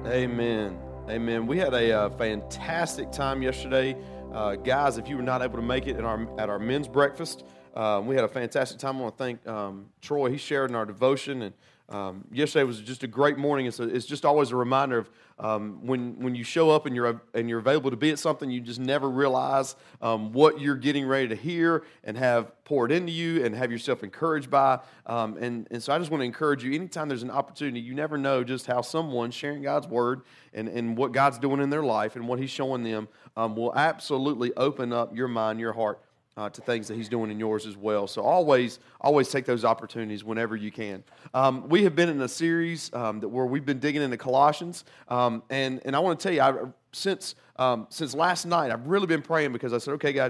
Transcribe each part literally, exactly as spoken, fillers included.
Amen. Amen. We had a uh, fantastic time yesterday. Uh, guys, if you were not able to make it in our, at our men's breakfast, uh, we had a fantastic time. I want to thank um, Troy. He shared in our devotion, and um, yesterday was just a great morning. It's, a, it's just always a reminder of um, when when you show up and you're and you're available to be at something, you just never realize um, what you're getting ready to hear and have poured into you and have yourself encouraged by. Um, and, and so I just want to encourage you, anytime there's an opportunity, you never know just how someone sharing God's word and, and what God's doing in their life and what he's showing them um, will absolutely open up your mind, your heart, Uh, to things that he's doing in yours as well. So always, always take those opportunities whenever you can. Um, we have been in a series um, that where we've been digging into Colossians, um, and and I want to tell you, I, since um, since last night, I've really been praying because I said, okay, God,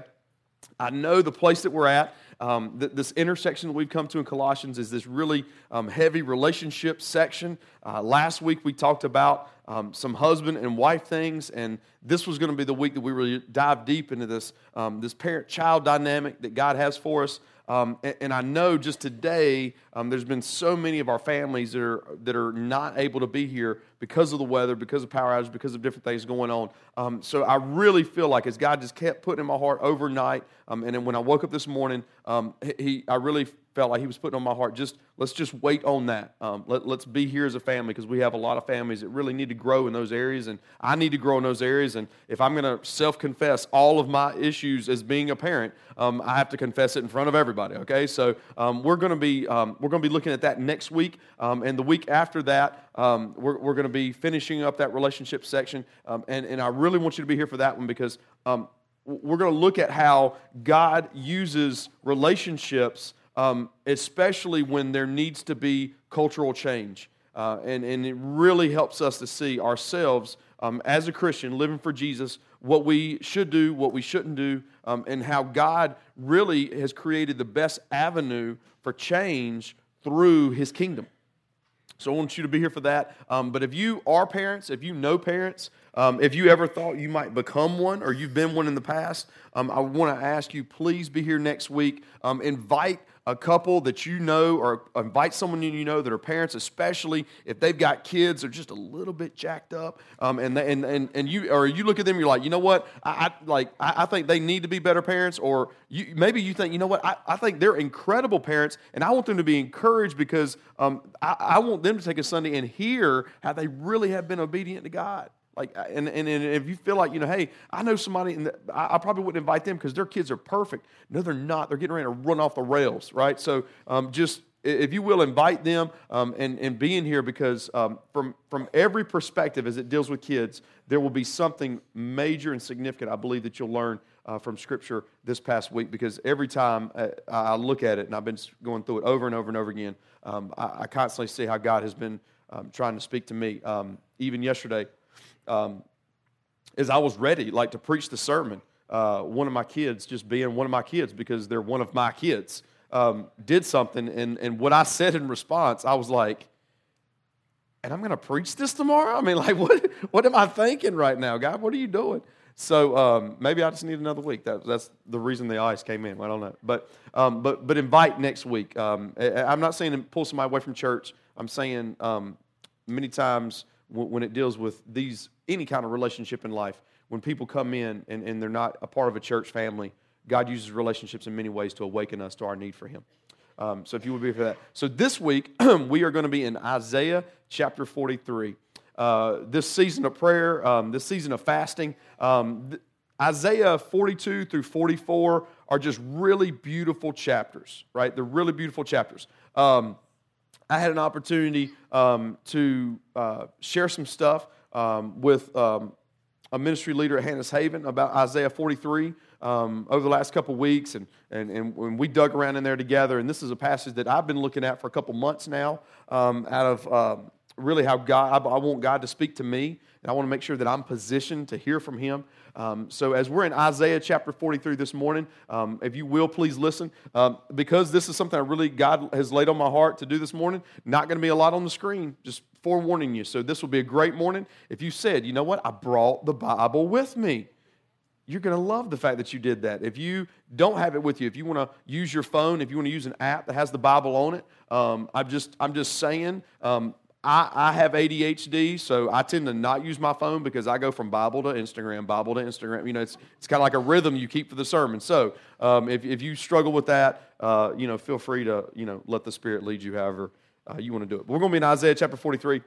I know the place that we're at. Um, th- this intersection that we've come to in Colossians is this really um, heavy relationship section. Uh, last week we talked about um, some husband and wife things, and this was going to be the week that we really dive deep into this um, this parent-child dynamic that God has for us. Um, and, and I know just today um, there's been so many of our families that are that are not able to be here because of the weather, because of power outages, because of different things going on. Um, so I really feel like as God just kept putting in my heart overnight, um, and then when I woke up this morning, um, he I really felt like he was putting on my heart, just let's just wait on that. Um, let, let's be here as a family because we have a lot of families that really need to grow in those areas, and I need to grow in those areas. And if I'm going to self-confess all of my issues as being a parent, um, I have to confess it in front of everybody. Okay, so um, we're going to be um, we're going to be looking at that next week, um, and the week after that, um, we're we're going to be finishing up that relationship section, um, and and I really want you to be here for that one because um, we're going to look at how God uses relationships. Um, especially when there needs to be cultural change. Uh, and, and it really helps us to see ourselves um, as a Christian living for Jesus, what we should do, what we shouldn't do, um, and how God really has created the best avenue for change through His kingdom. So I want you to be here for that. Um, but if you are parents, if you know parents, um, if you ever thought you might become one or you've been one in the past, um, I want to ask you, please be here next week. Um, invite a couple that you know or invite someone you know that are parents, especially if they've got kids that are just a little bit jacked up. Um, and, they, and, and, and you or you look at them, you're like, you know what, I, I like I, I think they need to be better parents. Or you, maybe you think, you know what, I, I think they're incredible parents, and I want them to be encouraged because um, I, I want them to take a Sunday and hear how they really have been obedient to God. Like, and, and, and if you feel like, you know, hey, I know somebody, and I, I probably wouldn't invite them because their kids are perfect. No, they're not. They're getting ready to run off the rails, right? So um, just, if you will, invite them um, and, and be in here because um, from, from every perspective as it deals with kids, there will be something major and significant, I believe, that you'll learn uh, from Scripture this past week because every time I, I look at it, and I've been going through it over and over and over again, um, I, I constantly see how God has been um, trying to speak to me. Um, even yesterday, Um, as I was ready, like to preach the sermon, uh, one of my kids, just being one of my kids because they're one of my kids, um, did something, and, and what I said in response, I was like, and I'm going to preach this tomorrow? I mean, like, what what am I thinking right now, God? What are you doing? So um, maybe I just need another week. That, that's the reason the ice came in. I don't know. But um, but but invite next week. Um, I'm not saying pull somebody away from church. I'm saying um, many times when it deals with these, any kind of relationship in life, when people come in and, and they're not a part of a church family, God uses relationships in many ways to awaken us to our need for Him. Um, so if you would be for that. So this week, we are going to be in Isaiah chapter forty-three. Uh, this season of prayer, um, this season of fasting, um, th- Isaiah forty-two through forty-four are just really beautiful chapters, right? They're really beautiful chapters. Um, I had an opportunity um, to uh, share some stuff um, with um, a ministry leader at Hannah's Haven about Isaiah forty-three um, over the last couple weeks, and, and, and when we dug around in there together, and this is a passage that I've been looking at for a couple months now um, out of um, really how God, I, I want God to speak to me, and I want to make sure that I'm positioned to hear from Him. Um, so as we're in Isaiah chapter forty-three this morning, um, if you will, please listen. Um, because this is something I really, God has laid on my heart to do this morning, not going to be a lot on the screen, just forewarning you. So this will be a great morning. If you said, you know what, I brought the Bible with me, you're going to love the fact that you did that. If you don't have it with you, if you want to use your phone, if you want to use an app that has the Bible on it, um, I'm just I'm just saying, um, I, I have A D H D, so I tend to not use my phone because I go from Bible to Instagram, Bible to Instagram. You know, it's it's kind of like a rhythm you keep for the sermon. So um, if if you struggle with that, uh, you know, feel free to you know let the Spirit lead you however uh, you want to do it. But we're going to be in Isaiah chapter forty-three.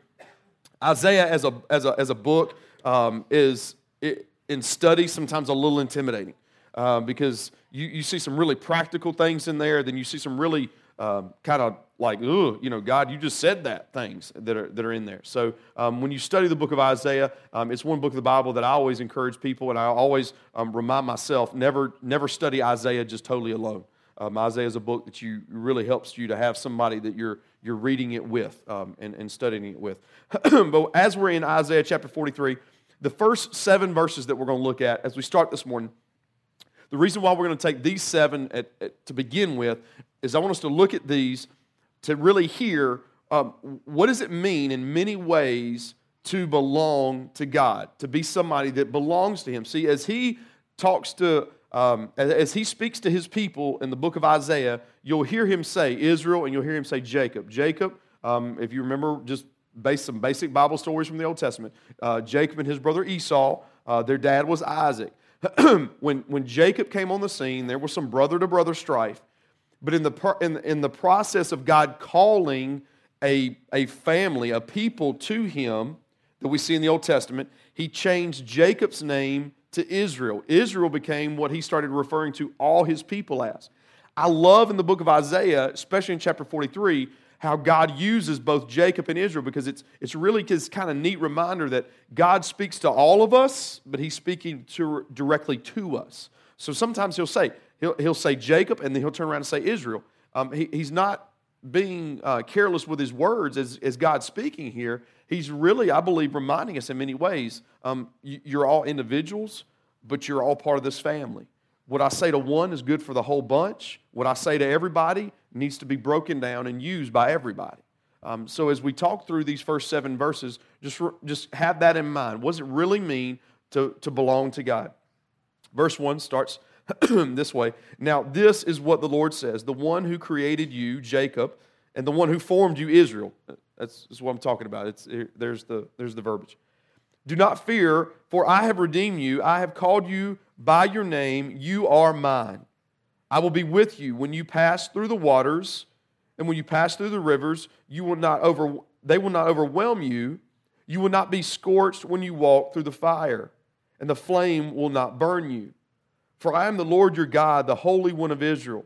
Isaiah as a as a as a book um, is it, in study sometimes a little intimidating uh, because you you see some really practical things in there, then you see some really Um, kind of like, ooh, you know, God, you just said that, things that are that are in there. So um, when you study the book of Isaiah, um, it's one book of the Bible that I always encourage people, and I always um, remind myself, never never study Isaiah just totally alone. Um, Isaiah is a book that you really helps you to have somebody that you're you're reading it with um, and, and studying it with. But as we're in Isaiah chapter forty-three, the first seven verses that we're going to look at as we start this morning, the reason why we're going to take these seven at, at, to begin with is I want us to look at these to really hear um, what does it mean in many ways to belong to God, to be somebody that belongs to Him. See, as He talks to, um, as, as He speaks to His people in the book of Isaiah, you'll hear Him say Israel and you'll hear Him say Jacob. Jacob, um, if you remember just based some basic Bible stories from the Old Testament, uh, Jacob and his brother Esau, uh, their dad was Isaac. when, when Jacob came on the scene, there was some brother-to-brother strife. But in the, in, in the process of God calling a, a family, a people to Him that we see in the Old Testament, He changed Jacob's name to Israel. Israel became what He started referring to all His people as. I love in the book of Isaiah, especially in chapter forty-three, how God uses both Jacob and Israel because it's, it's really this kind of neat reminder that God speaks to all of us, but He's speaking to, directly to us. So sometimes He'll say, He'll, he'll say Jacob, and then He'll turn around and say Israel. Um, he, he's not being uh, careless with His words as, as God's speaking here. He's really, I believe, reminding us in many ways, um, you, you're all individuals, but you're all part of this family. What I say to one is good for the whole bunch. What I say to everybody needs to be broken down and used by everybody. Um, so as we talk through these first seven verses, just, just have that in mind. What does it really mean to, to belong to God? Verse one starts this way. Now, this is what the Lord says, the one who created you, Jacob, and the one who formed you, Israel. That's, that's what I'm talking about. It's, there's, the, there's the verbiage. Do not fear, for I have redeemed you. I have called you by your name. You are mine. I will be with you when you pass through the waters, and when you pass through the rivers, you will not over, they will not overwhelm you. You will not be scorched when you walk through the fire, and the flame will not burn you. For I am the Lord your God, the Holy One of Israel,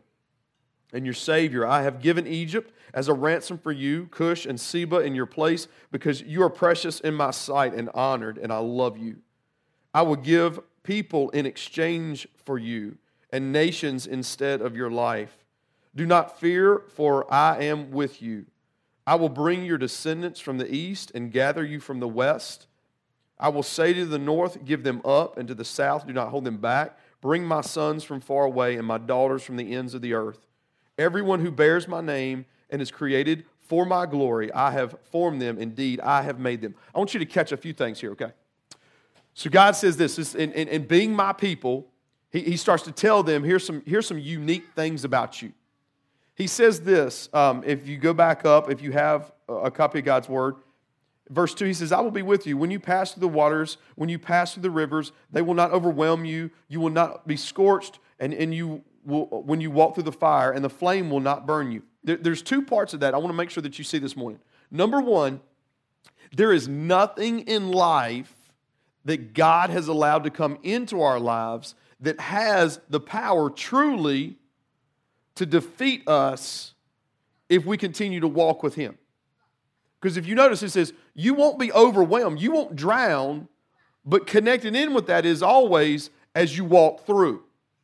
and your Savior. I have given Egypt as a ransom for you, Cush and Seba in your place, because you are precious in my sight and honored, and I love you. I will give people in exchange for you, and nations instead of your life. Do not fear, for I am with you. I will bring your descendants from the east and gather you from the west. I will say to the north, give them up, and to the south, do not hold them back. Bring my sons from far away and my daughters from the ends of the earth. Everyone who bears my name and is created for my glory, I have formed them. Indeed, I have made them. I want you to catch a few things here, okay? So God says this, this in, in, in being my people, he, he starts to tell them, here's some, here's some unique things about you. He says this, um, if you go back up, if you have a copy of God's Word, verse two, he says, I will be with you. When you pass through the waters, when you pass through the rivers, they will not overwhelm you. You will not be scorched, and, and you will, when you walk through the fire, and the flame will not burn you. There, there's two parts of that I want to make sure that you see this morning. Number one, there is nothing in life that God has allowed to come into our lives that has the power truly to defeat us if we continue to walk with Him. Because if you notice, it says, you won't be overwhelmed, you won't drown, but connected in with that is always as you walk through.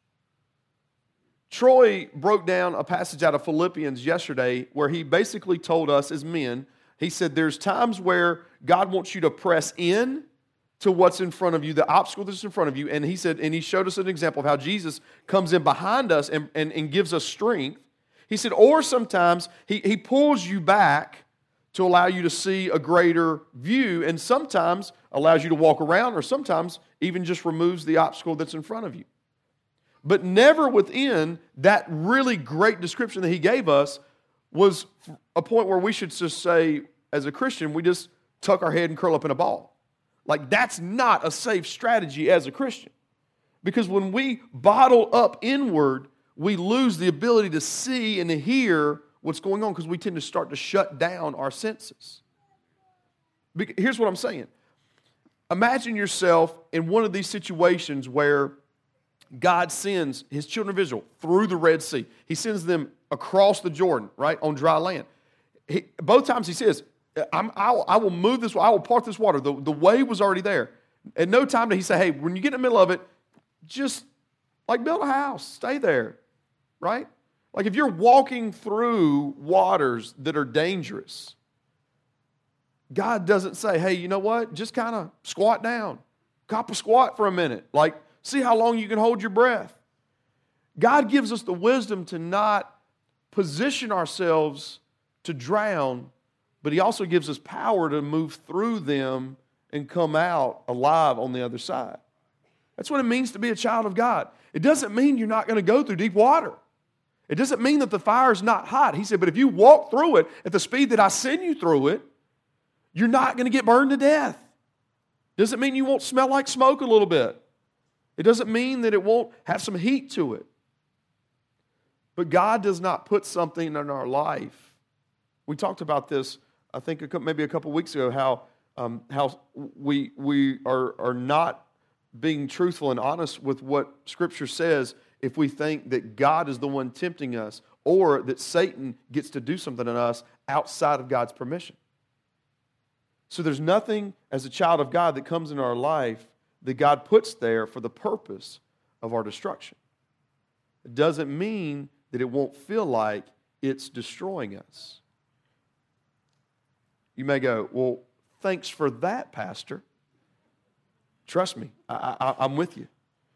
Troy broke down a passage out of Philippians yesterday where he basically told us as men, he said there's times where God wants you to press in to what's in front of you, the obstacle that's in front of you, and he said, and he showed us an example of how Jesus comes in behind us and, and, and gives us strength. He said, or sometimes he, he pulls you back to allow you to see a greater view, and sometimes allows you to walk around, or sometimes even just removes the obstacle that's in front of you. But never within that really great description that he gave us was a point where we should just say, as a Christian, we just tuck our head and curl up in a ball. Like, that's not a safe strategy as a Christian. Because when we bottle up inward, we lose the ability to see and to hear what's going on because we tend to start to shut down our senses. Here's what I'm saying. Imagine yourself in one of these situations where God sends his children of Israel through the Red Sea. He sends them across the Jordan, right, on dry land. He, both times he says, I'm, I, will, I will move this, I will part this water. The, the way was already there. At no time did he say, hey, when you get in the middle of it, just like build a house, stay there, right? Like if you're walking through waters that are dangerous, God doesn't say, hey, you know what? Just kind of squat down. Cop a squat for a minute. Like, see how long you can hold your breath. God gives us the wisdom to not position ourselves to drown, but he also gives us power to move through them and come out alive on the other side. That's what it means to be a child of God. It doesn't mean you're not going to go through deep water. It doesn't mean that the fire is not hot. He said, but if you walk through it at the speed that I send you through it, you're not going to get burned to death. Doesn't mean you won't smell like smoke a little bit. It doesn't mean that it won't have some heat to it. But God does not put something in our life. We talked about this, I think, a couple, maybe a couple weeks ago, how um, how we we are are not being truthful and honest with what Scripture says if we think that God is the one tempting us or that Satan gets to do something in us outside of God's permission. So there's nothing as a child of God that comes into our life that God puts there for the purpose of our destruction. It doesn't mean that it won't feel like it's destroying us. You may go, well, thanks for that, Pastor. Trust me, I, I, I'm with you.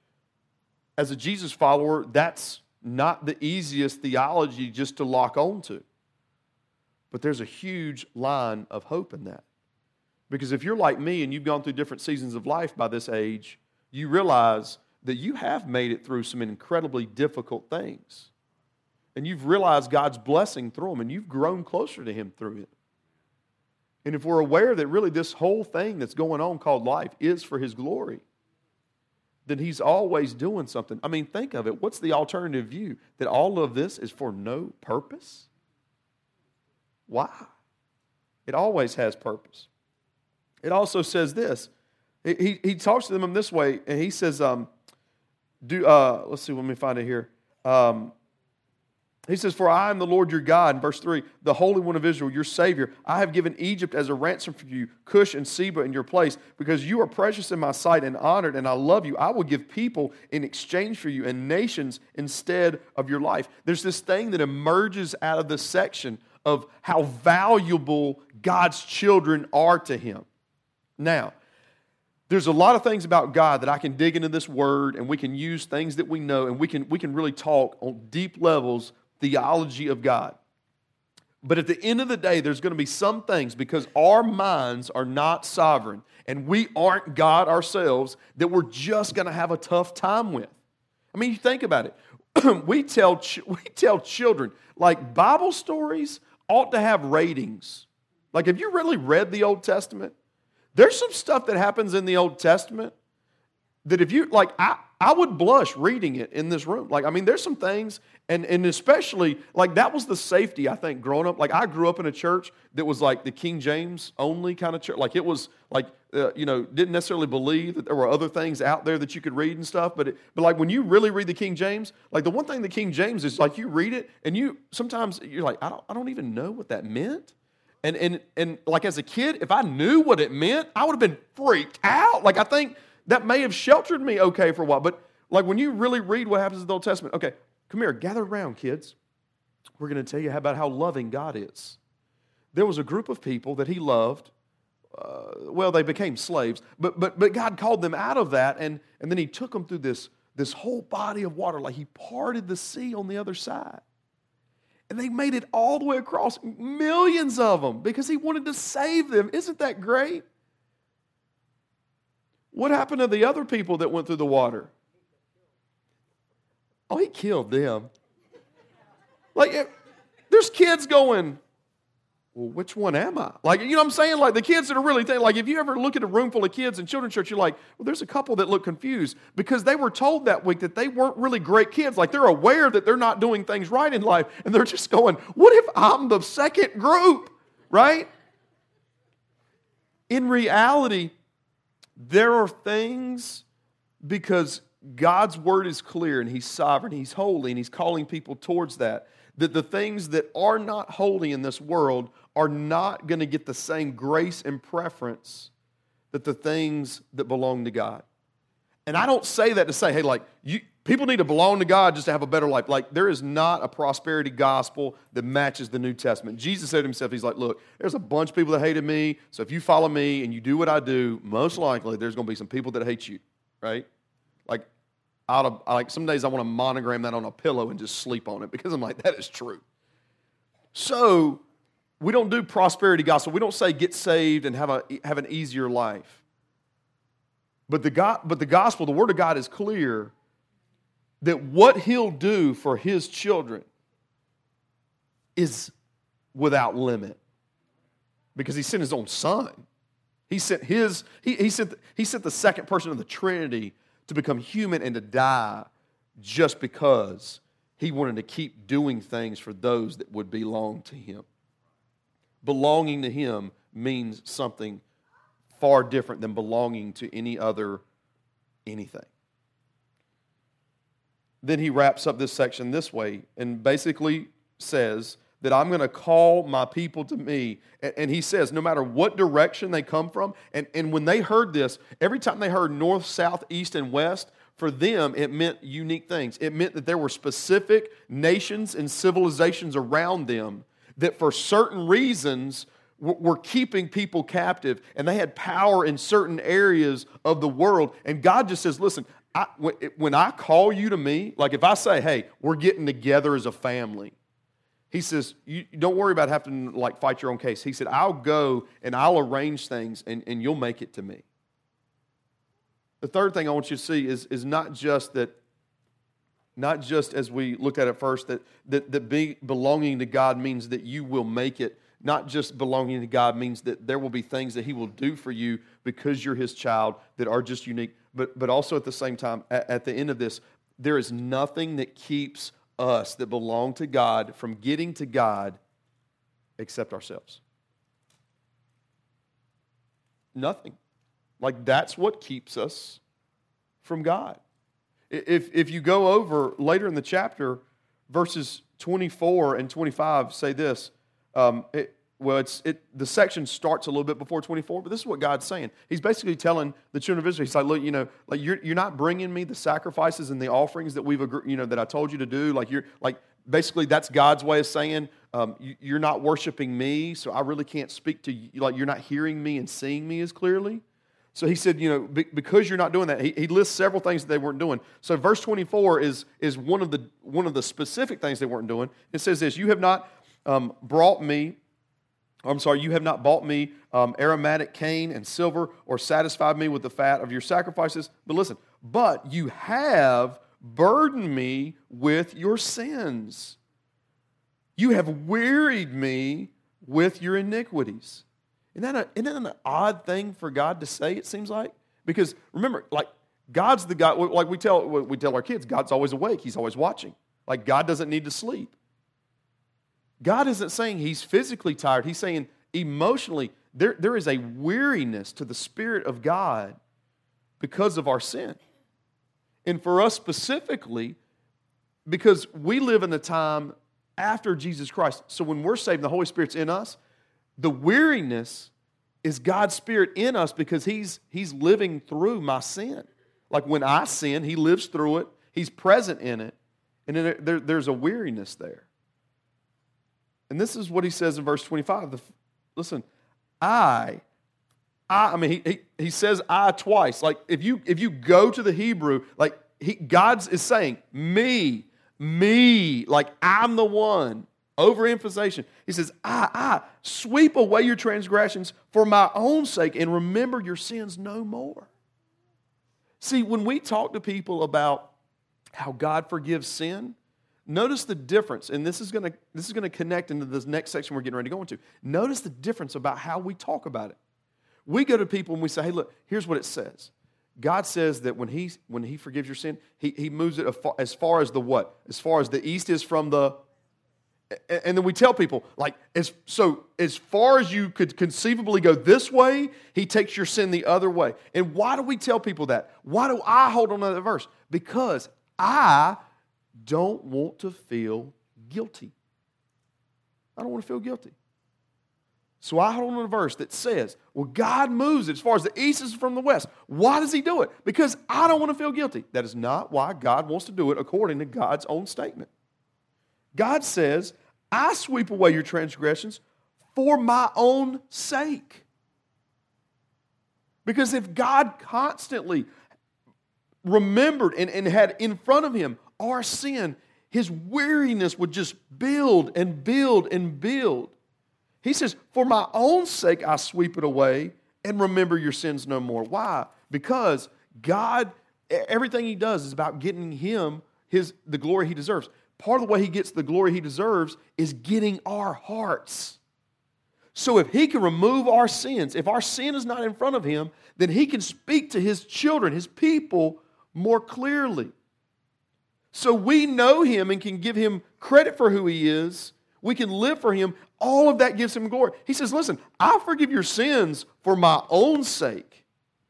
As a Jesus follower, that's not the easiest theology just to lock on to. But there's a huge line of hope in that. Because if you're like me and you've gone through different seasons of life by this age, you realize that you have made it through some incredibly difficult things. And you've realized God's blessing through them, and you've grown closer to Him through it. And if we're aware that really this whole thing that's going on called life is for His glory, then He's always doing something. I mean, think of it. What's the alternative view? That all of this is for no purpose? Why? It always has purpose. It also says this. He, he talks to them in this way, and he says, um, "Do uh, let's see, let me find it here. Um, he says, for I am the Lord your God, in verse three, the Holy One of Israel, your Savior. I have given Egypt as a ransom for you, Cush and Seba in your place, because you are precious in my sight and honored, and I love you. I will give people in exchange for you and nations instead of your life." There's this thing that emerges out of this section of how valuable God's children are to Him. Now, there's a lot of things about God that I can dig into this word, and we can use things that we know, and we can we can really talk on deep levels theology of God. But at the end of the day, there's going to be some things, because our minds are not sovereign and we aren't God ourselves, that we're just going to have a tough time with. I mean, you think about it. we tell we tell children, like, Bible stories ought to have ratings. Like, have you really read the Old Testament? There's some stuff that happens in the Old Testament that if you, like, I, I would blush reading it in this room. Like, I mean, there's some things, and, and especially, like, that was the safety, I think, growing up. Like, I grew up in a church that was like the King James only kind of church. Like, it was like, uh, you know, didn't necessarily believe that there were other things out there that you could read and stuff. But, it, but like, when you really read the King James, like, the one thing the King James is, like, you read it, and you, sometimes you're like, I don't, I don't even know what that meant. And, and, and like, as a kid, if I knew what it meant, I would have been freaked out. Like, I think that may have sheltered me okay for a while. But, like, when you really read what happens in the Old Testament, okay, come here, gather around, kids. We're going to tell you about how loving God is. There was a group of people that He loved. Uh, well, they became slaves, but but but God called them out of that, and, and then He took them through this, this whole body of water. Like, He parted the sea on the other side. And they made it all the way across, millions of them, because He wanted to save them. Isn't that great? What happened to the other people that went through the water? Oh, He killed them. Like, it, there's kids going, well, which one am I? Like, you know what I'm saying? Like the kids that are really thinking, like if you ever look at a room full of kids in children's church, you're like, well, there's a couple that look confused because they were told that week that they weren't really great kids. Like they're aware that they're not doing things right in life. And they're just going, what if I'm the second group, right? In reality, there are things, because God's word is clear and He's sovereign, He's holy, and He's calling people towards that, that the things that are not holy in this world are not going to get the same grace and preference that the things that belong to God. And I don't say that to say, hey, like, you, people need to belong to God just to have a better life. Like, there is not a prosperity gospel that matches the New Testament. Jesus said to Himself, He's like, look, there's a bunch of people that hated me, so if you follow me and you do what I do, most likely there's going to be some people that hate you, right? Like, out of, like some days I want to monogram that on a pillow and just sleep on it because I'm like, that is true. So, we don't do prosperity gospel. We don't say get saved and have a have an easier life. But the God, but the gospel, the word of God is clear that what He'll do for His children is without limit. Because He sent His own Son. He sent His, He, he sent He sent the second person of the Trinity to become human and to die just because He wanted to keep doing things for those that would belong to Him. Belonging to Him means something far different than belonging to any other anything. Then he wraps up this section this way and basically says that I'm going to call my people to me. And he says no matter what direction they come from, and, and when they heard this, every time they heard north, south, east, and west, for them it meant unique things. It meant that there were specific nations and civilizations around them that for certain reasons were keeping people captive, and they had power in certain areas of the world. And God just says, listen, I, when I call you to me, like if I say, hey, we're getting together as a family, He says, you don't worry about having to like fight your own case. He said, I'll go and I'll arrange things and, and you'll make it to me. The third thing I want you to see is, is not just that, not just as we looked at it first, that, that, that be, belonging to God means that you will make it. Not just belonging to God means that there will be things that He will do for you because you're His child that are just unique. But, but also at the same time, at, at the end of this, there is nothing that keeps us that belong to God from getting to God except ourselves. Nothing. Like that's what keeps us from God. If, if you go over later in the chapter, verses twenty-four and twenty-five say this. Um, it, well, it's it. The section starts a little bit before twenty-four, but this is what God's saying. He's basically telling the children of Israel, He's like, look, you know, like you're you're not bringing me the sacrifices and the offerings that we've agreed, you know, that I told you to do. Like you're like basically that's God's way of saying um, you, you're not worshiping me, so I really can't speak to you. Like you're not hearing me and seeing me as clearly. So He said, you know, be, because you're not doing that, he, he lists several things that they weren't doing. So verse twenty-four is is one of the one of the specific things they weren't doing. It says this: you have not Um, brought me, I'm sorry, you have not bought me um, aromatic cane and silver or satisfied me with the fat of your sacrifices. But listen, but you have burdened me with your sins. You have wearied me with your iniquities. Isn't that, a, isn't that an odd thing for God to say, it seems like? Because remember, like God's the God, like we tell, we tell our kids, God's always awake, He's always watching. Like God doesn't need to sleep. God isn't saying He's physically tired. He's saying emotionally, there, there is a weariness to the Spirit of God because of our sin. And for us specifically, because we live in the time after Jesus Christ. So when we're saved, the Holy Spirit's in us. The weariness is God's Spirit in us because He's, he's living through my sin. Like when I sin, He lives through it. He's present in it. And there, there, there's a weariness there. And this is what He says in verse twenty-five. The, listen, I, I, I mean, he, he, he says I twice. Like if you if you go to the Hebrew, like he, God's is saying, me, me, like I'm the one. Overemphasization. He says, I, I, sweep away your transgressions for my own sake and remember your sins no more. See, when we talk to people about how God forgives sin, Notice the difference, and this is going to this is going to connect into this next section we're getting ready to go into. Notice the difference about how we talk about it. We go to people and we say, hey, look, here's what it says. God says that when He when He forgives your sin, He, he moves it as far as the what? As far as the east is from the... And then we tell people, like, as, so as far as you could conceivably go this way, He takes your sin the other way. And why do we tell people that? Why do I hold on to that verse? Because I don't want to feel guilty. I don't want to feel guilty. So I hold on to a verse that says, well, God moves it as far as the east is from the west. Why does He do it? Because I don't want to feel guilty. That is not why God wants to do it according to God's own statement. God says, I sweep away your transgressions for my own sake. Because if God constantly remembered and, and had in front of Him our sin, His weariness would just build and build and build. He says, for my own sake I sweep it away and remember your sins no more. Why? Because God, everything He does is about getting Him his the glory He deserves. Part of the way He gets the glory He deserves is getting our hearts. So if He can remove our sins, if our sin is not in front of Him, then He can speak to His children, His people, more clearly. So we know Him and can give Him credit for who He is. We can live for Him. All of that gives Him glory. He says, listen, I forgive your sins for my own sake,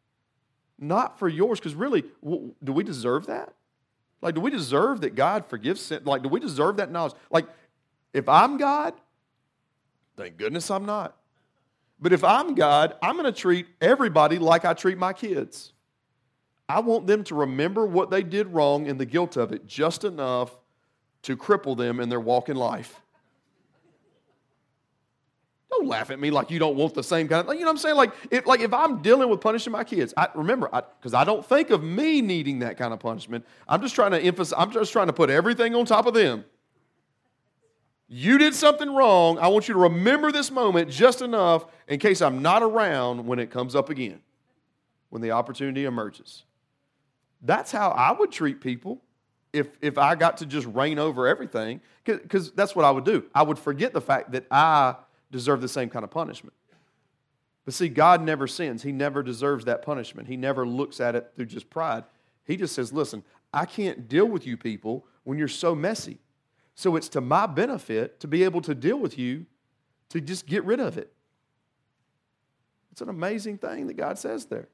not for yours. Because really, do we deserve that? Like, do we deserve that God forgives sin? Like, do we deserve that knowledge? Like, if I'm God, thank goodness I'm not. But if I'm God, I'm going to treat everybody like I treat my kids. I want them to remember what they did wrong and the guilt of it just enough to cripple them in their walk in life. Don't laugh at me like you don't want the same kind of thing. You know what I'm saying? Like if, like if I'm dealing with punishing my kids, I remember, because I, I don't think of me needing that kind of punishment. I'm just trying to emphasize, I'm just trying to put everything on top of them. You did something wrong. I want you to remember this moment just enough in case I'm not around when it comes up again, when the opportunity emerges. That's how I would treat people if, if I got to just reign over everything, because that's what I would do. I would forget the fact that I deserve the same kind of punishment. But see, God never sins. He never deserves that punishment. He never looks at it through just pride. He just says, listen, I can't deal with you people when you're so messy. So it's to my benefit to be able to deal with you, to just get rid of it. It's an amazing thing that God says there.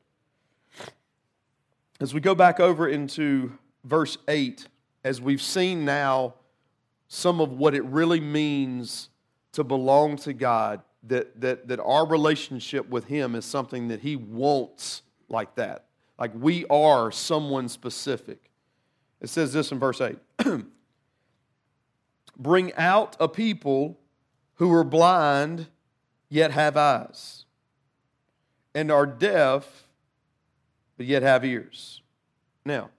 As we go back over into verse eight, as we've seen now some of what it really means to belong to God, that, that, that our relationship with Him is something that He wants like that. Like we are someone specific. It says this in verse eight. Bring out a people who are blind, yet have eyes, and are deaf, but yet have ears. Now,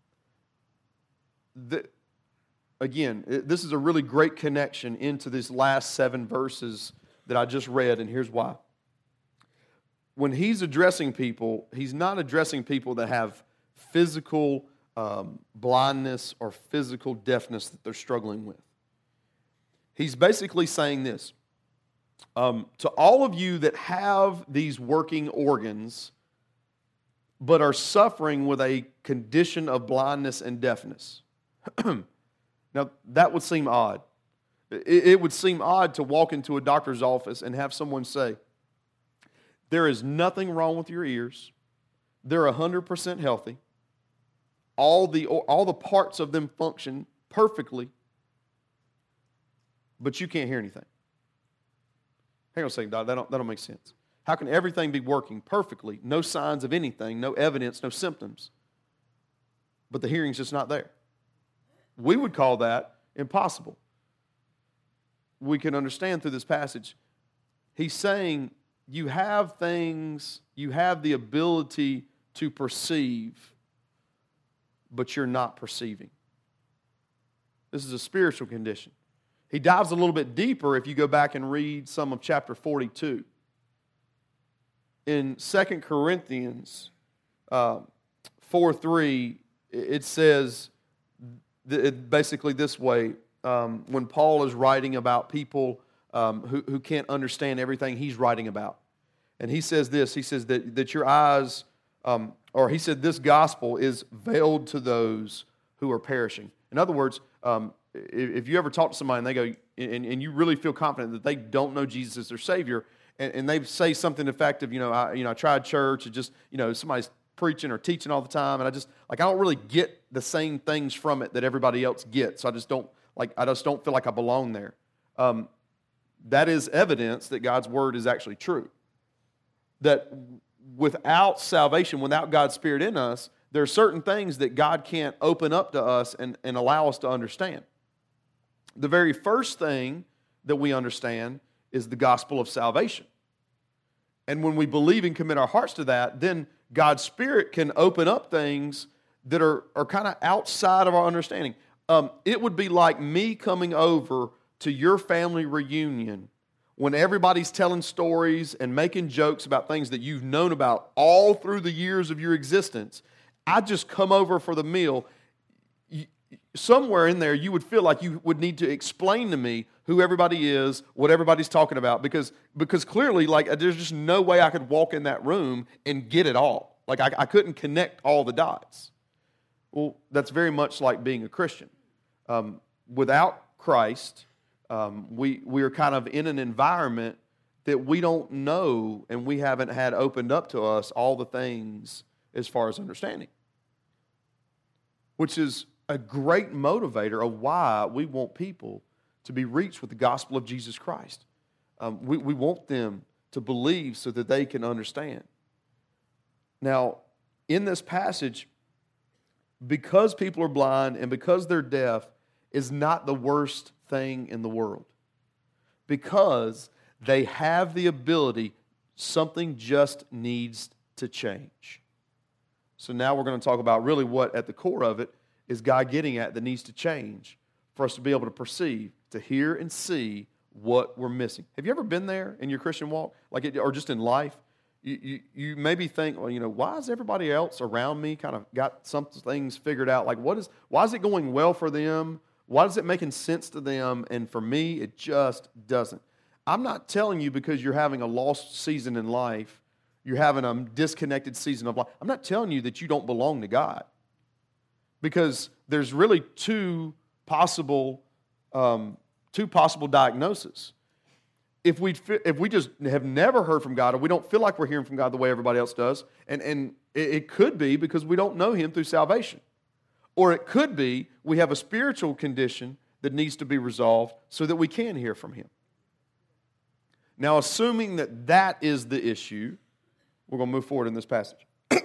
the, again, this is a really great connection into these last seven verses that I just read, and here's why. When He's addressing people, He's not addressing people that have physical um, blindness or physical deafness that they're struggling with. He's basically saying this. Um, to all of you that have these working organs, but are suffering with a condition of blindness and deafness. Now, that would seem odd. It, it would seem odd to walk into a doctor's office and have someone say, there is nothing wrong with your ears. They're one hundred percent healthy. All the, all the parts of them function perfectly, but you can't hear anything. Hang on a second, Doc. That don't, that don't make sense. How can everything be working perfectly? No signs of anything, no evidence, no symptoms. But the hearing's just not there. We would call that impossible. We can understand through this passage, he's saying you have things, you have the ability to perceive, but you're not perceiving. This is a spiritual condition. He dives a little bit deeper if you go back and read some of chapter forty-two. In Second Corinthians uh, four three, it says, it, basically this way. Um, when Paul is writing about people um, who, who can't understand everything he's writing about. And he says this, he says that, that your eyes, um, or he said this gospel is veiled to those who are perishing. In other words, um, if, if you ever talk to somebody and they go, and, and you really feel confident that they don't know Jesus as their Savior, and, and they say something effective, you know, I, you know, I tried church, and just, you know, somebody's preaching or teaching all the time, and I just, like, I don't really get the same things from it that everybody else gets, so I just don't, like, I just don't feel like I belong there. Um, that is evidence that God's Word is actually true. That without salvation, without God's Spirit in us, there are certain things that God can't open up to us and, and allow us to understand. The very first thing that we understand is the gospel of salvation. And when we believe and commit our hearts to that, then God's Spirit can open up things that are, are kind of outside of our understanding. Um, it would be like me coming over to your family reunion when everybody's telling stories and making jokes about things that you've known about all through the years of your existence. I just come over for the meal. You, somewhere in there, you would feel like you would need to explain to me who everybody is, what everybody's talking about, because, because clearly, like, there's just no way I could walk in that room and get it all. Like, I, I couldn't connect all the dots. Well, that's very much like being a Christian. Um, without Christ, um, we we are kind of in an environment that we don't know, and we haven't had opened up to us all the things as far as understanding, which is a great motivator of why we want people to be reached with the gospel of Jesus Christ. Um, we, we want them to believe so that they can understand. Now, in this passage, because people are blind and because they're deaf is not the worst thing in the world. Because they have the ability, something just needs to change. So now we're going to talk about really what at the core of it is God getting at that needs to change for us to be able to perceive, to hear and see what we're missing. Have you ever been there in your Christian walk, like it, or just in life? You, you, you maybe think, well, you know, why is everybody else around me kind of got some things figured out? Like, what is, why is it going well for them? Why is it making sense to them? And for me, it just doesn't. I'm not telling you because you're having a lost season in life, you're having a disconnected season of life. I'm not telling you that you don't belong to God. Because there's really two possible, um, two possible diagnoses. If we if we just have never heard from God, or we don't feel like we're hearing from God the way everybody else does, and, and it, it could be because we don't know Him through salvation. Or it could be we have a spiritual condition that needs to be resolved so that we can hear from Him. Now, assuming that that is the issue, we're going to move forward in this passage.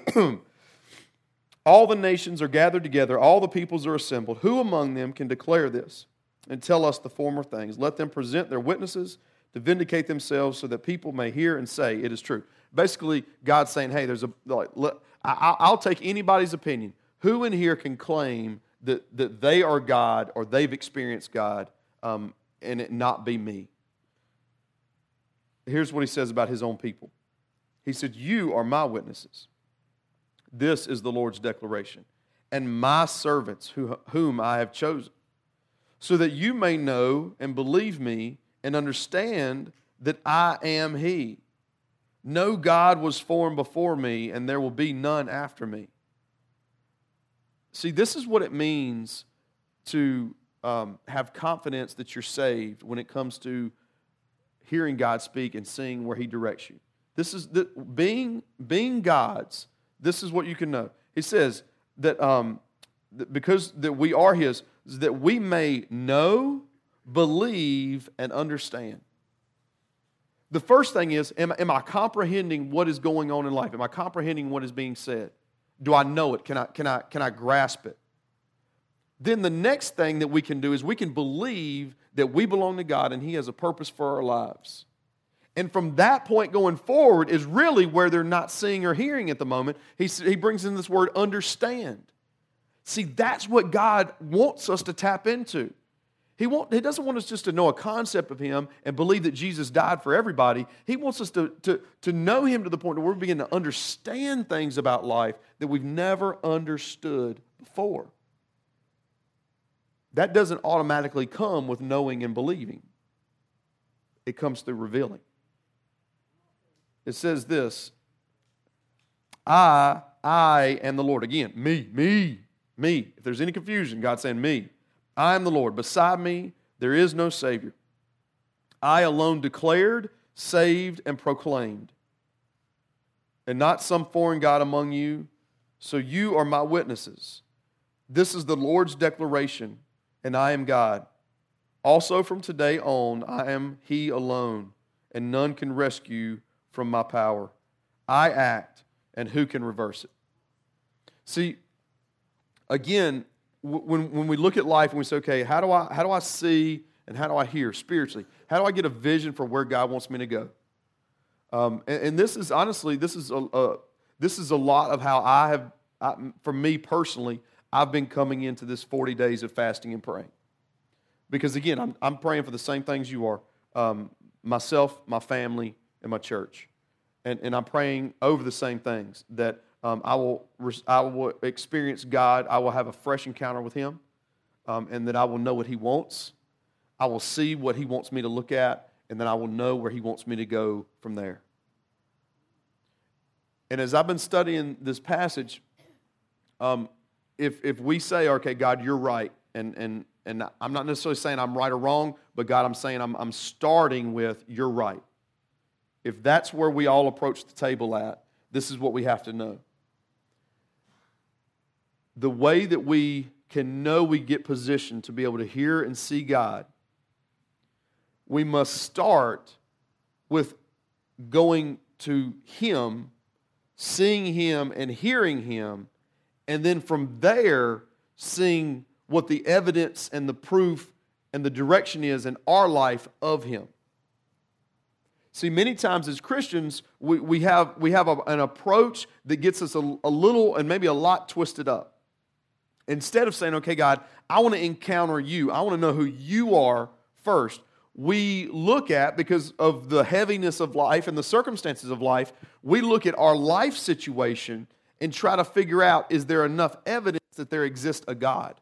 All the nations are gathered together, all the peoples are assembled. Who among them can declare this and tell us the former things? Let them present their witnesses to vindicate themselves so that people may hear and say it is true. Basically, God's saying, hey, there's a, like, I, I'll take anybody's opinion. Who in here can claim that, that they are God or they've experienced God um, and it not be me? Here's what He says about His own people. He said, you are my witnesses. This is the Lord's declaration, and my servants who, whom I have chosen, so that you may know and believe me and understand that I am He. No God was formed before me, and there will be none after me. See, this is what it means to um, have confidence that you're saved when it comes to hearing God speak and seeing where He directs you. This is the, being being God's. This is what you can know. He says that, um, that because that we are His, that we may know, believe, and understand. The first thing is, am, am I comprehending what is going on in life? Am I comprehending what is being said? Do I know it? Can I, can I, can I grasp it? Then the next thing that we can do is we can believe that we belong to God and He has a purpose for our lives. And from that point going forward is really where they're not seeing or hearing at the moment. He, he brings in this word, understand. See, that's what God wants us to tap into. He, want, he doesn't want us just to know a concept of Him and believe that Jesus died for everybody. He wants us to, to, to know Him to the point where we're beginning to understand things about life that we've never understood before. that doesn't automatically come with knowing and believing. It comes through revealing. It says this, I, I am the Lord. Again, me, me, me. If there's any confusion, God's saying me. I am the Lord. Beside me, there is no Savior. I alone declared, saved, and proclaimed, and not some foreign God among you. So you are my witnesses. This is the Lord's declaration, and I am God. Also from today on, I am He alone, and none can rescue from my power. I act, and who can reverse it? See, again, when, when we look at life and we say, okay, how do I how do I see and how do I hear spiritually? How do I get a vision for where God wants me to go? Um, and, and this is honestly, this is a, a this is a lot of how I have, I, for me personally, I've been coming into this forty days of fasting and praying. Because again, I'm, I'm praying for the same things you are, um, myself, my family, and my church. And, and I'm praying over the same things, that um, I will I will experience God, I will have a fresh encounter with Him, um, and that I will know what He wants. I will see what He wants me to look at, and then I will know where He wants me to go from there. And as I've been studying this passage, um, if if we say, okay, God, you're right, and and and I'm not necessarily saying I'm right or wrong, but God, I'm saying I'm I'm starting with you're right. If that's where we all approach the table at, this is what we have to know. The way that we can know we get positioned to be able to hear and see God, we must start with going to Him, seeing Him and hearing Him, and then from there, seeing what the evidence and the proof and the direction is in our life of Him. See, many times as Christians, we, we have, we have a, an approach that gets us a, a little and maybe a lot twisted up. Instead of saying, okay, God, I want to encounter you. I want to know who you are first. We look at, because of the heaviness of life and the circumstances of life, we look at our life situation and try to figure out, is there enough evidence that there exists a God?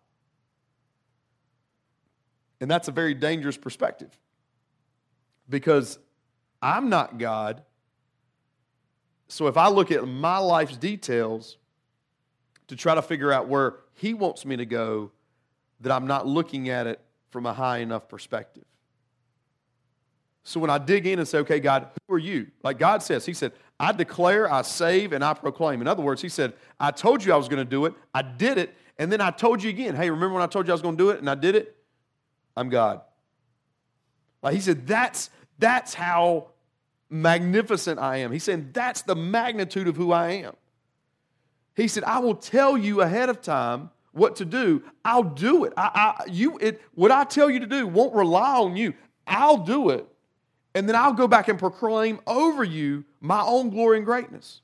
And that's a very dangerous perspective, because I'm not God. So if I look at my life's details to try to figure out where He wants me to go, that I'm not looking at it from a high enough perspective. So when I dig in and say, okay, God, who are you? Like God says, He said, I declare, I save, and I proclaim. In other words, He said, I told you I was going to do it, I did it, and then I told you again, hey, remember when I told you I was going to do it and I did it? I'm God. Like He said, that's, that's how magnificent I am. He's saying that's the magnitude of who I am. He said, I will tell you ahead of time what to do. I'll do it. I, I, you, it. What I tell you to do won't rely on you. I'll do it. And then I'll go back and proclaim over you my own glory and greatness.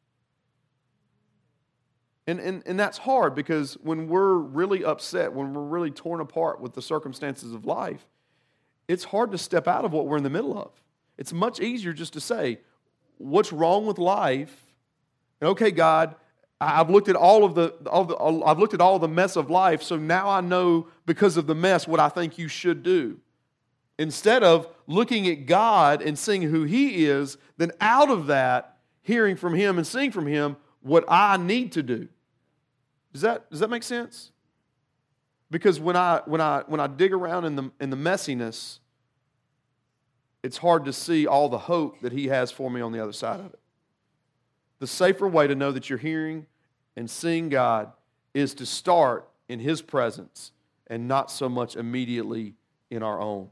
And, and, and that's hard, because when we're really upset, when we're really torn apart with the circumstances of life, it's hard to step out of what we're in the middle of. It's much easier just to say, what's wrong with life? And okay, God, I've looked at all of the, all the I've looked at all the mess of life, so now I know because of the mess what I think you should do. Instead of looking at God and seeing who He is, then out of that, hearing from Him and seeing from Him what I need to do. Does that, does that make sense? Because when I when I when I dig around in the in the messiness, it's hard to see all the hope that He has for me on the other side of it. The safer way to know that you're hearing and seeing God is to start in His presence and not so much immediately in our own.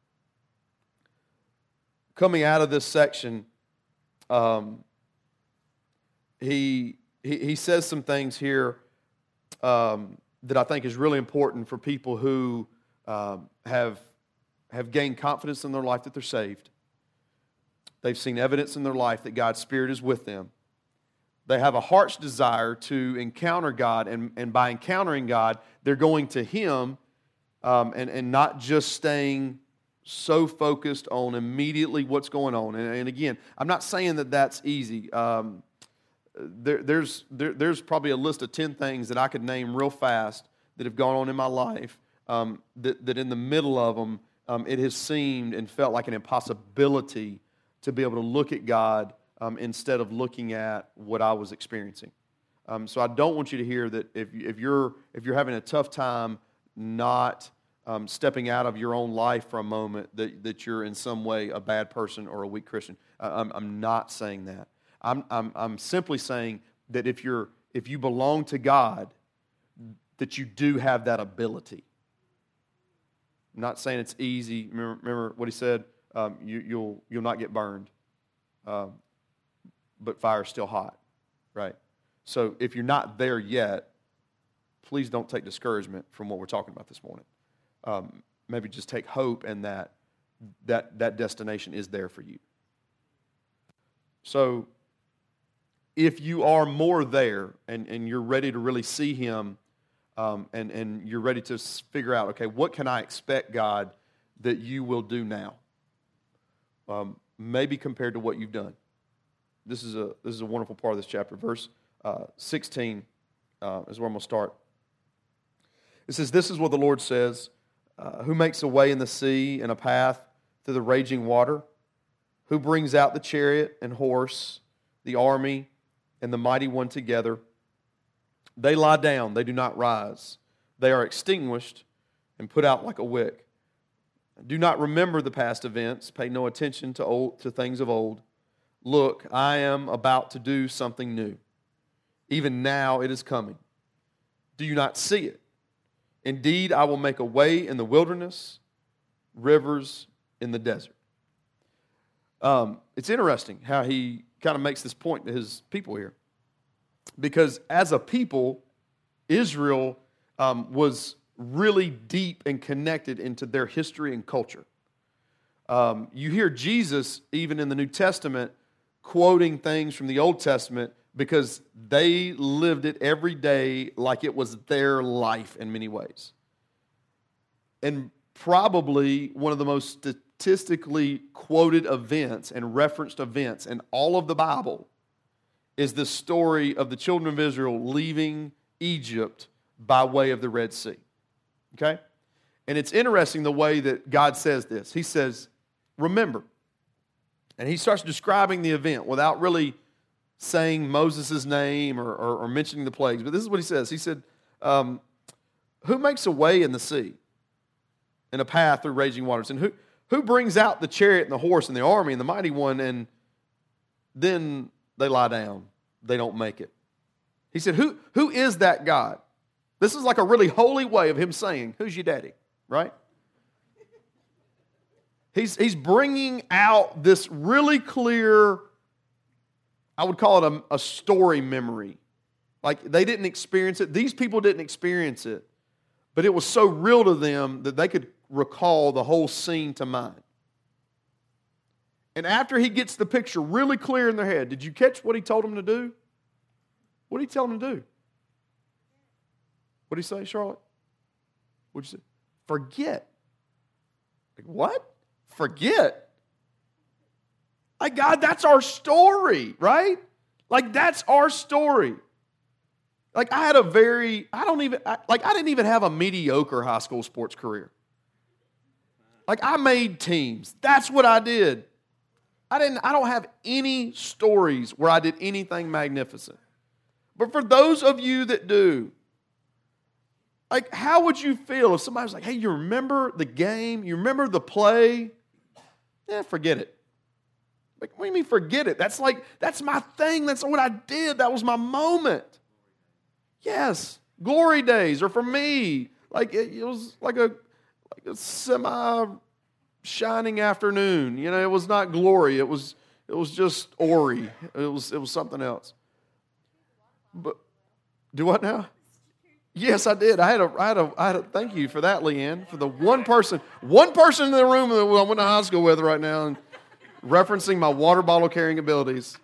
Coming out of this section, um, he, he he says some things here um, that I think is really important for people who um, have have gained confidence in their life that they're saved. They've seen evidence in their life that God's Spirit is with them. They have a heart's desire to encounter God, and, and by encountering God, they're going to Him um, and, and not just staying so focused on immediately what's going on. And, and again, I'm not saying that that's easy. Um, there, there's there, there's probably a list of ten things that I could name real fast that have gone on in my life um, that, that in the middle of them, um, it has seemed and felt like an impossibility to be able to look at God um, instead of looking at what I was experiencing. Um, so I don't want you to hear that if, if, you're, if you're having a tough time not um, stepping out of your own life for a moment, that, that you're in some way a bad person or a weak Christian. Uh, I'm, I'm not saying that. I'm, I'm, I'm simply saying that if you're if you belong to God, that you do have that ability. I'm not saying it's easy. Remember, remember what he said? Um, you, you'll you'll not get burned, um, but fire's still hot, right? So if you're not there yet, please don't take discouragement from what we're talking about this morning. Um, maybe just take hope in that that that destination is there for you. So if you are more there and, and you're ready to really see Him, um, and, and you're ready to figure out, okay, what can I expect, God, that you will do now? Um, maybe compared to what you've done. This is a this is a wonderful part of this chapter. Verse uh, sixteen uh, is where I'm going to start. It says, "This is what the Lord says, uh, who makes a way in the sea and a path through the raging water, who brings out the chariot and horse, the army, and the mighty one together. They lie down, they do not rise. They are extinguished and put out like a wick. Do not remember the past events. Pay no attention to old, to things of old. Look, I am about to do something new. Even now it is coming. Do you not see it? Indeed, I will make a way in the wilderness, rivers in the desert." Um, it's interesting how he kind of makes this point to his people here. Because as a people, Israel um, was really deep and connected into their history and culture. Um, you hear Jesus, even in the New Testament, quoting things from the Old Testament because they lived it every day like it was their life in many ways. And probably one of the most statistically quoted events and referenced events in all of the Bible is the story of the children of Israel leaving Egypt by way of the Red Sea. Okay? And it's interesting the way that God says this. He says, remember. And he starts describing the event without really saying Moses' name or, or, or mentioning the plagues. But this is what he says. He said, um, who makes a way in the sea and a path through raging waters? And who, who brings out the chariot and the horse and the army and the mighty one, and then they lie down. They don't make it. He said, who, who is that God? This is like a really holy way of him saying, who's your daddy, right? He's, he's bringing out this really clear, I would call it a, a story memory. Like they didn't experience it. These people didn't experience it. But it was so real to them that they could recall the whole scene to mind. And after he gets the picture really clear in their head, did you catch what he told them to do? What did he tell them to do? What did he say, Charlotte? What did you say? Forget. Like, what? Forget? Like, God, that's our story, right? Like, that's our story. Like, I had a very, I don't even, I, like, I didn't even have a mediocre high school sports career. Like, I made teams. That's what I did. I didn't, I don't have any stories where I did anything magnificent. But for those of you that do, like, how would you feel if somebody was like, hey, you remember the game? You remember the play? Yeah, forget it. Like, what do you mean forget it? That's like, that's my thing. That's what I did. That was my moment. Yes, glory days are for me. Like, it, it was like a, like a semi-shining afternoon. You know, it was not glory. It was, it was just Ori. It was, it was something else. But, do what now? Yes, I did. I had a, I had a, I had a, thank you for that, Leanne, for the one person, one person in the room that I went to high school with right now and referencing my water bottle carrying abilities.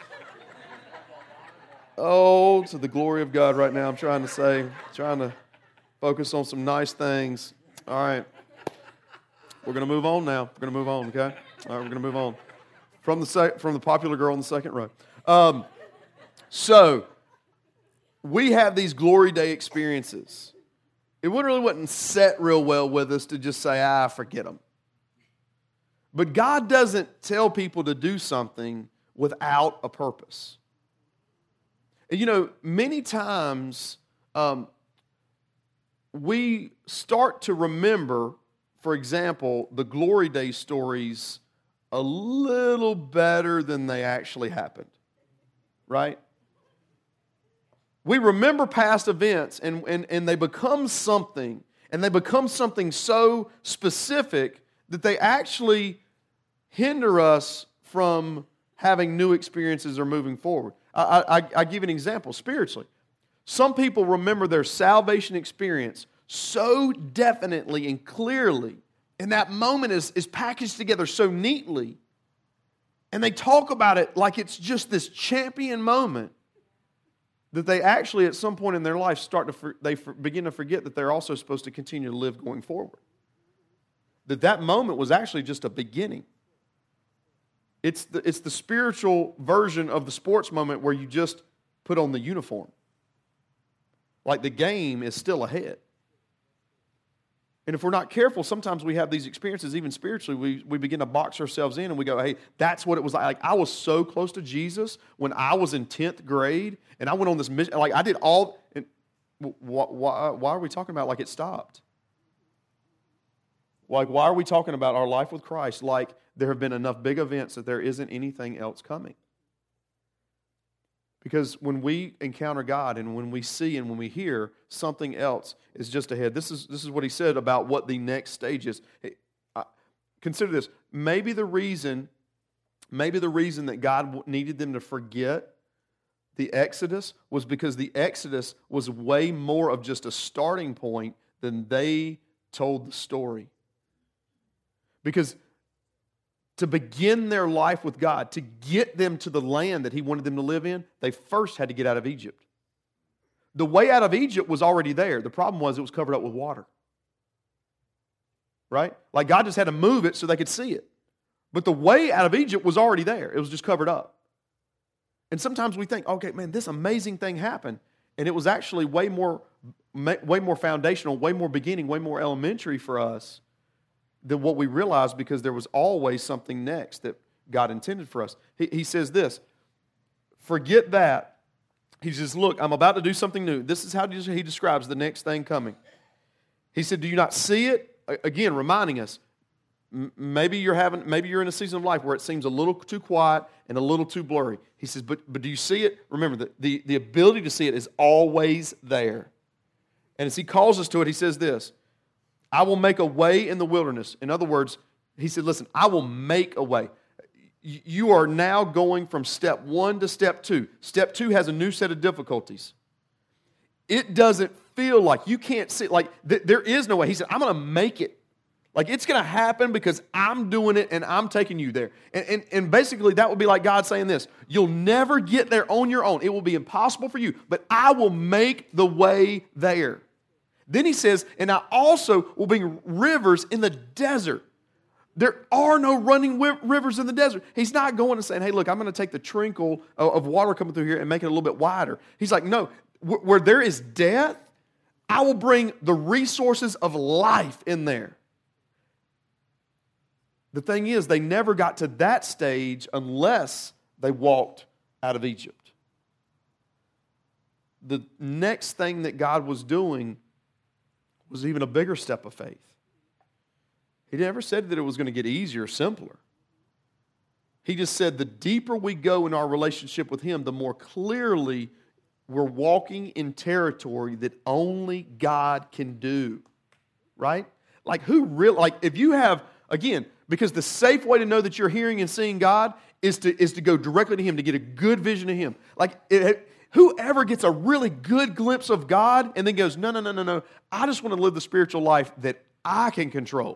Oh, to the glory of God right now, I'm trying to say, trying to focus on some nice things. All right. We're going to move on now. We're going to move on, okay? All right, we're going to move on. From the sec- from the popular girl in the second row. Um, so, we have these glory day experiences. it really wouldn't set real well with us to just say, ah, forget them. But God doesn't tell people to do something without a purpose. And you know, many times um, we start to remember, for example, the Glory Days stories a little better than they actually happened, right? We remember past events and, and, and they become something, and they become something so specific that they actually hinder us from having new experiences or moving forward. I, I, I give an example spiritually. Some people remember their salvation experience so definitely and clearly, and that moment is, is packaged together so neatly, and they talk about it like it's just this champion moment, that they actually at some point in their life start to for, they for, begin to forget that they're also supposed to continue to live going forward. That that moment was actually just a beginning. It's the, it's the spiritual version of the sports moment where you just put on the uniform. Like the game is still ahead. And if we're not careful, sometimes we have these experiences, even spiritually, we, we begin to box ourselves in and we go, hey, that's what it was like. Like I was so close to Jesus when I was in tenth grade and I went on this mission. Like I did all, and why, why, why are we talking about like it stopped? Like why are we talking about our life with Christ like there have been enough big events that there isn't anything else coming? Because when we encounter God and when we see and when we hear, something else is just ahead. This is, this is what he said about what the next stage is. Hey, uh, consider this. Maybe the reason, maybe the reason that God needed them to forget the Exodus was because the Exodus was way more of just a starting point than they told the story. Because to begin their life with God, to get them to the land that he wanted them to live in, they first had to get out of Egypt. The way out of Egypt was already there. The problem was it was covered up with water. Right? Like God just had to move it so they could see it. But the way out of Egypt was already there. It was just covered up. And sometimes we think, okay, man, this amazing thing happened. And it was actually way more, way more foundational, way more beginning, way more elementary for us than what we realized, because there was always something next that God intended for us. He, he says this, forget that. He says, look, I'm about to do something new. This is how he describes the next thing coming. He said, do you not see it? Again, reminding us, maybe you're having, maybe you're in a season of life where it seems a little too quiet and a little too blurry. He says, but, but do you see it? Remember, the, the, the ability to see it is always there. And as he calls us to it, he says this, I will make a way in the wilderness. In other words, he said, listen, I will make a way. You are now going from step one to step two. Step two has a new set of difficulties. It doesn't feel like, you can't see, like th- there is no way. He said, I'm going to make it. Like it's going to happen because I'm doing it and I'm taking you there. And, and, and basically that would be like God saying this, you'll never get there on your own. It will be impossible for you, but I will make the way there. Then he says, and I also will bring rivers in the desert. There are no running rivers in the desert. He's not going and saying, hey, look, I'm going to take the trickle of water coming through here and make it a little bit wider. He's like, no, where there is death, I will bring the resources of life in there. The thing is, they never got to that stage unless they walked out of Egypt. The next thing that God was doing was even a bigger step of faith. He never said that it was going to get easier or simpler. He just said the deeper we go in our relationship with Him, the more clearly we're walking in territory that only God can do. Right? Like who really, like if you have, again, because the safe way to know that you're hearing and seeing God is to, is to go directly to Him, to get a good vision of Him. Like it, whoever gets a really good glimpse of God and then goes, no, no, no, no, no, I just want to live the spiritual life that I can control.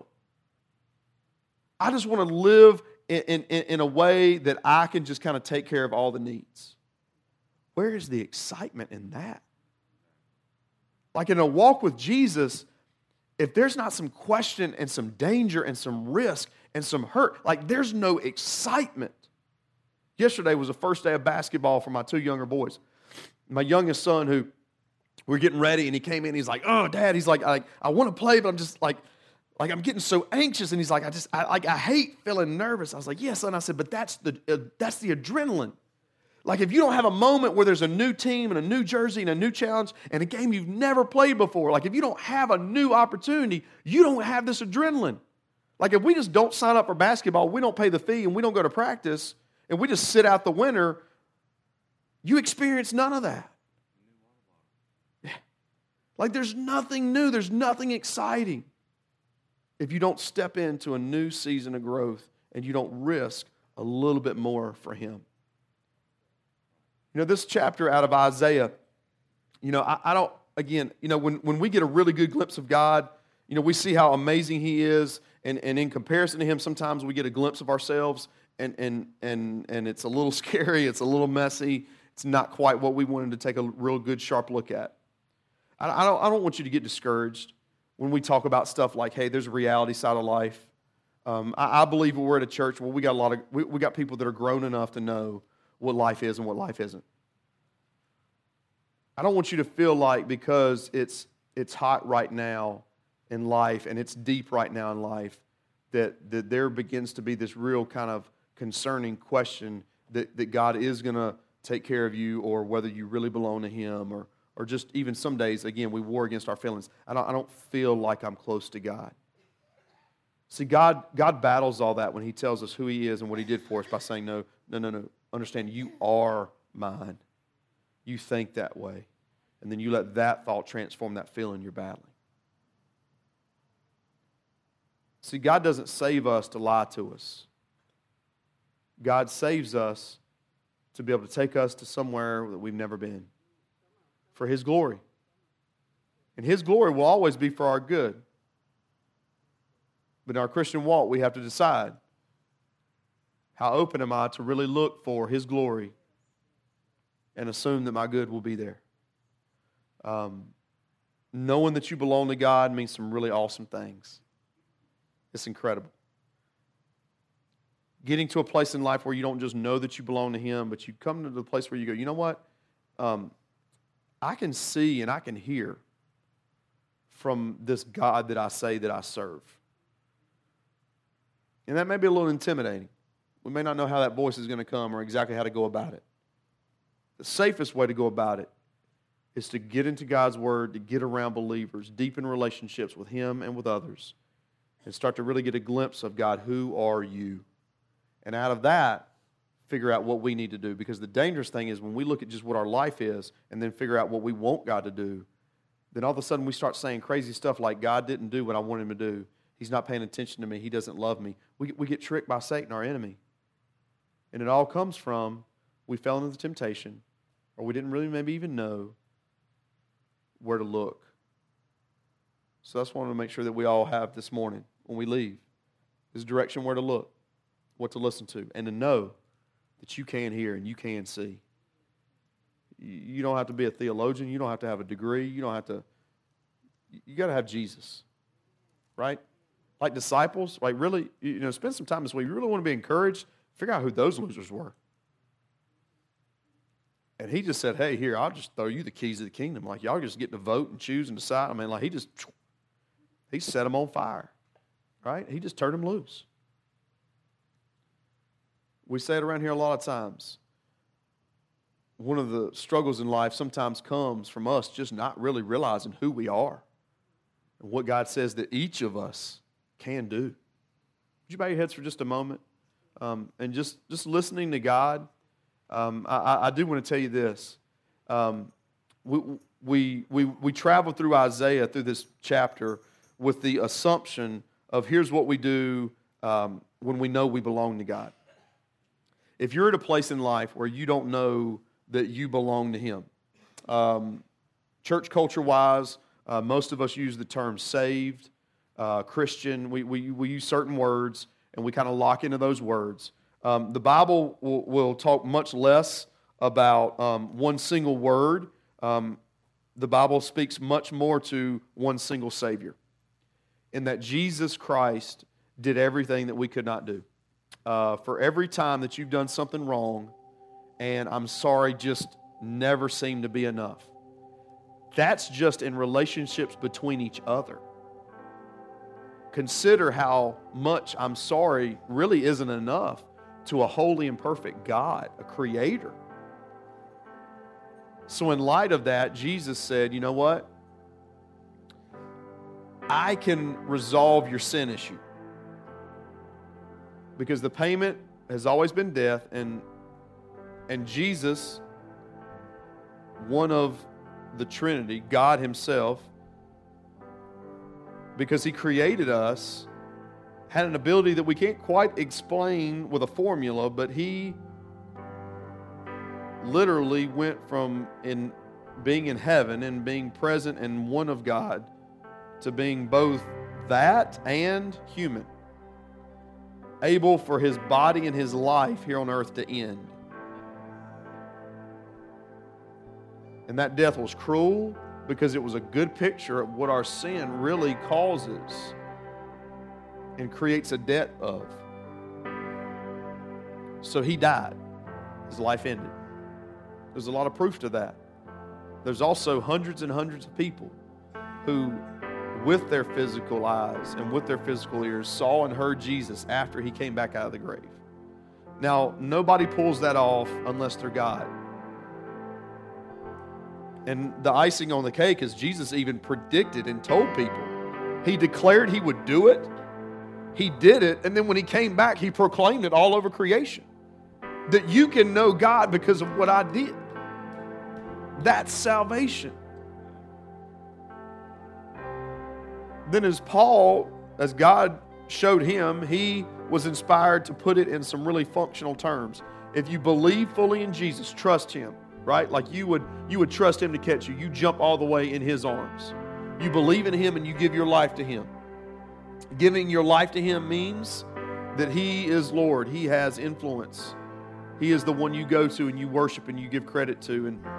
I just want to live in, in, in a way that I can just kind of take care of all the needs. Where is the excitement in that? Like in a walk with Jesus, if there's not some question and some danger and some risk and some hurt, like there's no excitement. Yesterday was the first day of basketball for my two younger boys. My youngest son, who we're getting ready, and he came in. He's like, "Oh, Dad," he's like, "I, I want to play, but I'm just like, like I'm getting so anxious." And he's like, "I just, I, like, I hate feeling nervous." I was like, "Yes, son." I said, "But that's the, uh, that's the adrenaline. Like if you don't have a moment where there's a new team and a new jersey and a new challenge and a game you've never played before, like if you don't have a new opportunity, you don't have this adrenaline. Like if we just don't sign up for basketball, we don't pay the fee, and we don't go to practice, and we just sit out the winter, you experience none of that. Yeah. Like there's nothing new, there's nothing exciting if you don't step into a new season of growth and you don't risk a little bit more for Him. You know, this chapter out of Isaiah, you know, I, I don't, again, you know, when, when we get a really good glimpse of God, you know, we see how amazing He is, and, and in comparison to Him, sometimes we get a glimpse of ourselves, and, and, and, and it's a little scary, it's a little messy, it's not quite what we wanted to take a real good, sharp look at. I, I, don't, I don't want you to get discouraged when we talk about stuff like, hey, there's a reality side of life. Um, I, I believe we're at a church where we got a lot of, we, we got people that are grown enough to know what life is and what life isn't. I don't want you to feel like because it's it's hot right now in life and it's deep right now in life that, that there begins to be this real kind of concerning question that, that God is going to take care of you, or whether you really belong to Him, or or just even some days, again, we war against our feelings. I don't, I don't feel like I'm close to God. See, God, God battles all that when He tells us who He is and what He did for us by saying, no, no, no, no. Understand, you are mine. You think that way. And then you let that thought transform that feeling you're battling. See, God doesn't save us to lie to us. God saves us to be able to take us to somewhere that we've never been for His glory. And His glory will always be for our good. But in our Christian walk, we have to decide, how open am I to really look for His glory and assume that my good will be there? Um, knowing that you belong to God means some really awesome things. It's incredible. Getting to a place in life where you don't just know that you belong to Him, but you come to the place where you go, you know what? Um, I can see and I can hear from this God that I say that I serve. And that may be a little intimidating. We may not know how that voice is going to come or exactly how to go about it. The safest way to go about it is to get into God's Word, to get around believers, deepen relationships with Him and with others, and start to really get a glimpse of God, who are you? And out of that, figure out what we need to do. Because the dangerous thing is when we look at just what our life is and then figure out what we want God to do, then all of a sudden we start saying crazy stuff like, God didn't do what I want Him to do. He's not paying attention to me. He doesn't love me. We, we get tricked by Satan, our enemy. And it all comes from we fell into the temptation, or we didn't really maybe even know where to look. So that's what I want to make sure that we all have this morning when we leave, is direction where to look, what to listen to, and to know that you can hear and you can see. You don't have to be a theologian. You don't have to have a degree. You don't have to, you got to have Jesus, right? Like disciples, like really, you know, spend some time this week. You really want to be encouraged, figure out who those losers were. And He just said, hey, here, I'll just throw you the keys of the kingdom. Like, y'all just get to vote and choose and decide. I mean, like, He just, He set them on fire, right? He just turned them loose. We say it around here a lot of times. One of the struggles in life sometimes comes from us just not really realizing who we are and what God says that each of us can do. Would you bow your heads for just a moment? Um, and just, just listening to God, um, I, I do want to tell you this. Um, we, we, we, we travel through Isaiah, through this chapter, with the assumption of here's what we do um, when we know we belong to God. If you're at a place in life where you don't know that you belong to Him, um, church culture-wise, uh, most of us use the term saved, uh, Christian. We, we, we use certain words, and we kind of lock into those words. Um, the Bible will, will talk much less about um, one single word. Um, the Bible speaks much more to one single Savior, in that Jesus Christ did everything that we could not do. Uh, for every time that you've done something wrong, and I'm sorry, just never seemed to be enough, That's just in relationships between each other. Consider how much I'm sorry really isn't enough to a holy and perfect God, a creator. So in light of that, Jesus said, you know what? I can resolve your sin issue. Because the payment has always been death, and, and Jesus, one of the Trinity, God himself, because he created us, had an ability that we can't quite explain with a formula, but he literally went from in being in heaven and being present and one of God to being both that and human, able for his body and his life here on earth to end. And that death was cruel because it was a good picture of what our sin really causes and creates a debt of. So he died. His life ended. There's a lot of proof to that. There's also hundreds and hundreds of people who, with their physical eyes and with their physical ears, saw and heard Jesus after he came back out of the grave. Now, nobody pulls that off unless they're God. And the icing on the cake is Jesus even predicted and told people. He declared he would do it. He did it. And then when he came back, he proclaimed it all over creation. That you can know God because of what I did. That's salvation. Then as Paul, as God showed him, he was inspired to put it in some really functional terms. If you believe fully in Jesus, trust him, right? Like you would, you would trust him to catch you. You jump all the way in his arms. You believe in him and you give your life to him. Giving your life to him means that he is Lord. He has influence. He is the one you go to and you worship and you give credit to. And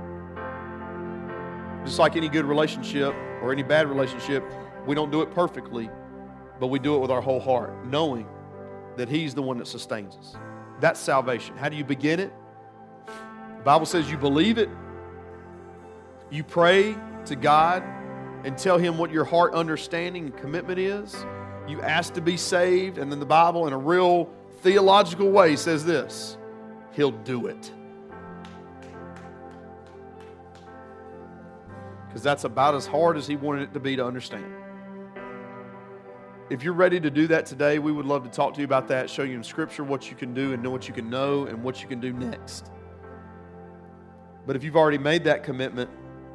just like any good relationship or any bad relationship, we don't do it perfectly, but we do it with our whole heart, knowing that he's the one that sustains us. That's salvation. How do you begin it? The Bible says you believe it. You pray to God and tell him what your heart understanding and commitment is. You ask to be saved, and then the Bible in a real theological way says this: he'll do it. Because that's about as hard as he wanted it to be to understand. If you're ready to do that today, we would love to talk to you about that, show you in Scripture what you can do and know what you can know and what you can do next. But if you've already made that commitment,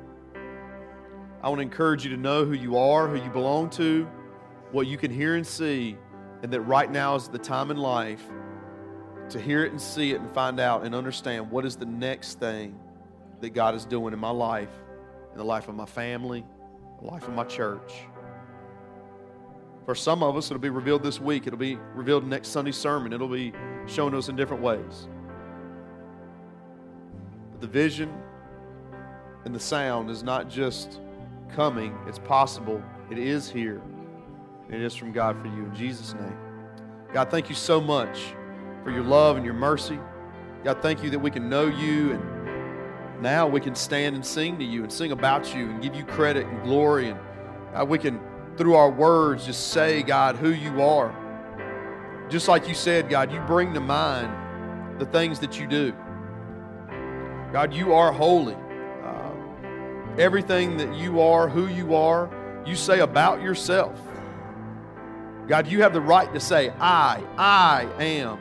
I want to encourage you to know who you are, who you belong to, what you can hear and see, and that right now is the time in life to hear it and see it and find out and understand what is the next thing that God is doing in my life, in the life of my family, the life of my church. For some of us, it'll be revealed this week. It'll be revealed next Sunday's sermon. It'll be shown to us in different ways. But the vision and the sound is not just coming. It's possible. It is here. And it is from God for you. In Jesus' name. God, thank you so much for your love and your mercy. God, thank you that we can know you, and now we can stand and sing to you and sing about you and give you credit and glory. And God, we can, through our words, just say, God, who you are. Just like you said, God, you bring to mind the things that you do. God, you are holy. Uh, everything that you are, who you are, you say about yourself. God, you have the right to say, I, I am.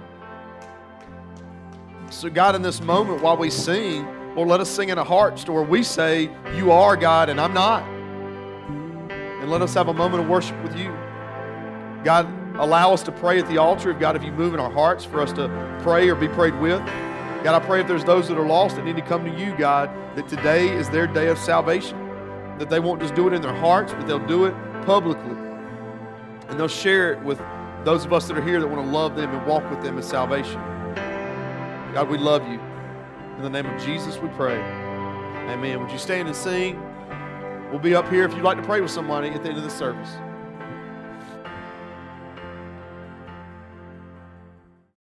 So God, in this moment while we sing, Lord, let us sing in a heart to where we say, you are God and I'm not. And let us have a moment of worship with you. God, allow us to pray at the altar. God, if you move in our hearts for us to pray or be prayed with. God, I pray if there's those that are lost that need to come to you, God, that today is their day of salvation. That they won't just do it in their hearts, but they'll do it publicly. And they'll share it with those of us that are here that want to love them and walk with them in salvation. God, we love you. In the name of Jesus, we pray. Amen. Would you stand and sing? We'll be up here if you'd like to pray with somebody at the end of the service.